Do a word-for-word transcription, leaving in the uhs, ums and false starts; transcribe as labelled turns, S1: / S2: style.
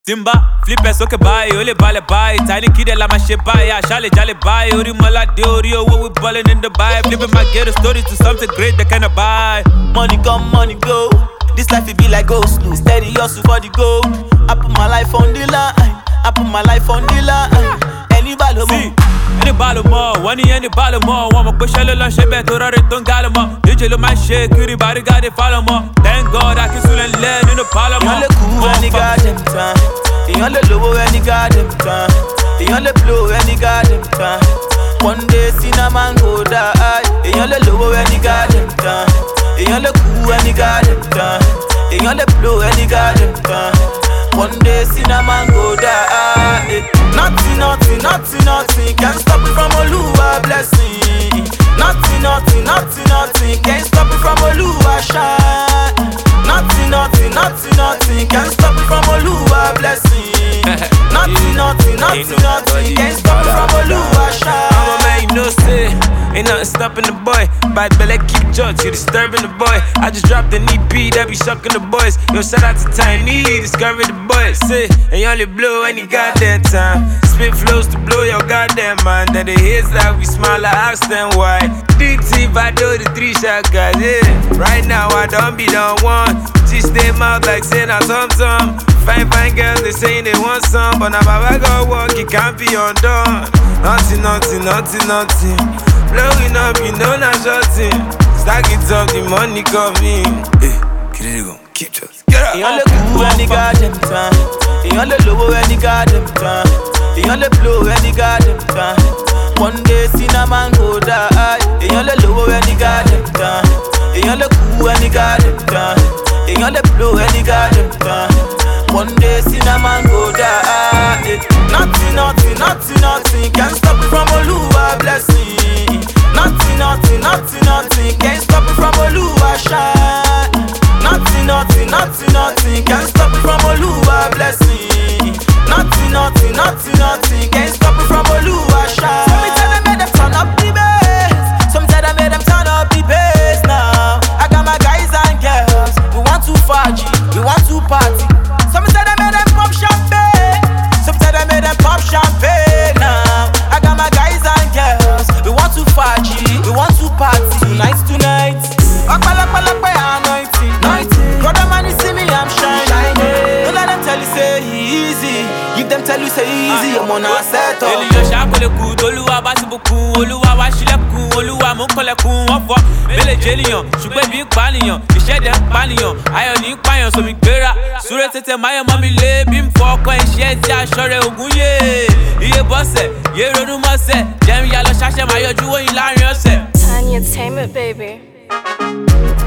S1: Timba, flip it, okay, buy, only ball buy. Tiny kid, la my shit buy, yeah, Charlie Jolly buy. Ori Mala Diorio, what we ballin' in the buy. Flipping my get a story to something great that kinda buy.
S2: Money come, money go. This life it be like ghost slow. Steady hustle for the gold. I put my life on the line. I put my life on the line. Any ball
S1: more. Any ball more. One any ball more. One more push a little shit back to the don't got more. D J my shit, cutie body got it follow more. Thank God I can still learn in the parliament.
S2: Y'all cool any goddamn time. Y'all low any goddamn time. Y'all blow any goddamn time. One day cinnamon go die. Y'all low any goddamn time. Y'all cool any goddamn time. Y'all blow any goddamn time. One day cinnamon go die. Nothing, nothing, nothing, nothing can stop me from Oluwa blessing. Nothing, nothing, nothing, nothing can stop me from Oluwa shine. Nothing, nothing, nothing, nothing can stop me from Oluwa blessing. Nothing, nothing, nothing, nothing can stop me from Oluwa shine.
S1: I'm a man, you know, say ain't nothing stopping the boy. Bad belly keep judge, you disturbing the boy. I just dropped an E P that be shocking the boys. Yo, shout out to Tiny, discover the boys. Say, and you only blow any goddamn time. Spit flows to blow your goddamn mind. Then the hits that we smile like ask them why. D T, I do the three shot guys, yeah. Right now I don't be the one. Teach them out like saying I some some. Fine, fine girls, they saying they want some. But now Baba go work, it can't be undone. Nothing, nothing, nothing, nothing. Blowing up, you know not shorting. Stack it up, the money coming. Hey, get it go, keep just get up.
S2: Y'all cool any goddamn time. Y'all low any goddamn time. Y'all blow any goddamn time. One day cinnamon go die. Y'all low any goddamn time. Y'all cool any goddamn time. Y'all blow any goddamn time. One day cinnamon go die. Nothing, nothing, nothing, nothing can stop me from Oluwa blessing. Nothing, nothing, nothing, nothing can stop me from Oluwa shine. Nothing, nothing, nothing, nothing can stop me from Oluwa blessing. Nothing, nothing, nothing, nothing can stop me from Oluwa shine. Sometimes I made them turn up the bass. Sometimes I made them turn up the bass now. I got my guys and girls. We want to party, we want to party. Sometimes I made them pop champagne. Sometimes I made them pop champagne now. I got my guys and girls. We want to party, we want to party. Tonight, tonight. Akbalakbalakba anointing. Brother man, you see me, I'm shining. Don't let them tell you say easy. If them tell you say easy, I'm on a set up.
S1: Eliyo shakole ku, Oluwa basi boku, Oluwa wa shileku, Oluwa mo kolekun ofo. Mele jeliyan, ṣùgbọ́n bí paniyan, iṣẹ́ dem paniyan, ayọ̀ ní pààyàn so mi gbéra. Súré tètè máyọ̀ mọ́ mi lé, bí n fọ ọkọ iṣẹ́ tí aṣọ rẹ̀ ògùn yé. Iye bọ́sẹ̀, yé ronú mọ́sẹ̀, jẹ́mi yà lọ ṣáṣẹ́ máa yọjú wọ̀nyí láàrin ọ̀sẹ̀.
S3: Tanya Entertainment, baby.